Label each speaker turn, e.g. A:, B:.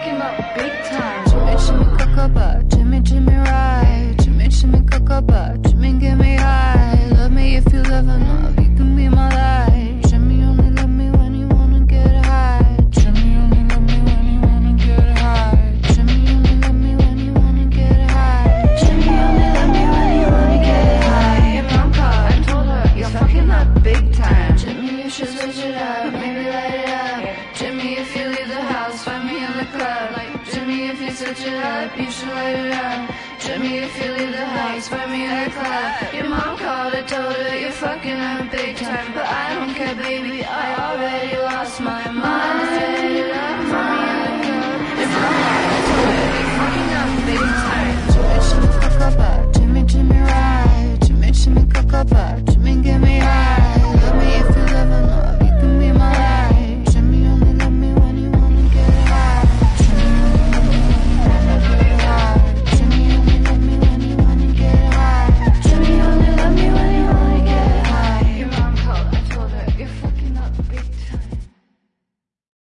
A: fucking up big time. Jimmy, Jimmy, Cocoba, Jimmy, Jimmy, ride. Jimmy, Jimmy, Cocoba, Jimmy, get me high. Love me if you love enough, you can be my life. Jimmy only love me when you wanna get high. Jimmy only love me when you wanna get high. Jimmy only love me when you wanna get high. Jimmy only love me when you wanna get high. Your mom called, I told her, you're fucking up big time. Jimmy, you should switch it up, maybe light it up. Jimmy, if you leave the house, find me in the club. Like Jimmy, if you switch it up, you should light it up. Jimmy, if you leave the house, find me in the club. Your mom called, I told her, you're fucking up